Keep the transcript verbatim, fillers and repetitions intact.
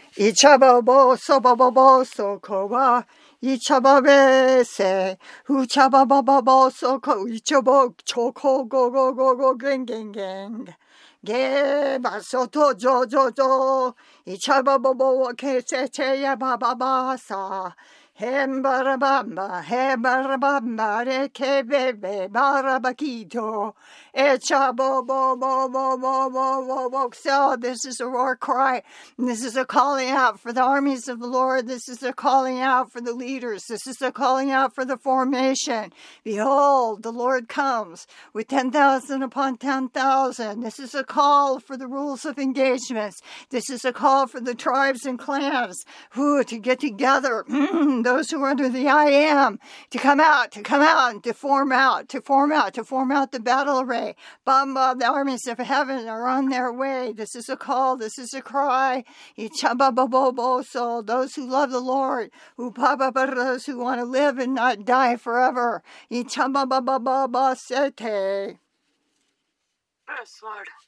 이차바보 소바바보 소코와 이차바베세 후차바바바보 소코 이차보 초코고고고고 갱갱갱 게바소토 조조조 이차바바보 케세체야 바바바사 햄바라밤바 햄바라밤바 레케베베 바라바키토 에차보보보보보보보보. So this is a war cry. This is a calling out for the armies of the Lord. This is a calling out for the leaders. This is a calling out for the formation. Behold, the Lord comes with ten thousand upon ten thousand. This is a call for the rules of engagements. This is a call for the tribes and clans who to get together. Those who are under the I am, to come out, to come out, and to form out, to form out, to form out the battle array. Bamba, the armies of heaven are on their way. This is a call, this is a cry. So those who love the Lord, who those who want to live and not die forever. Yes, Lord.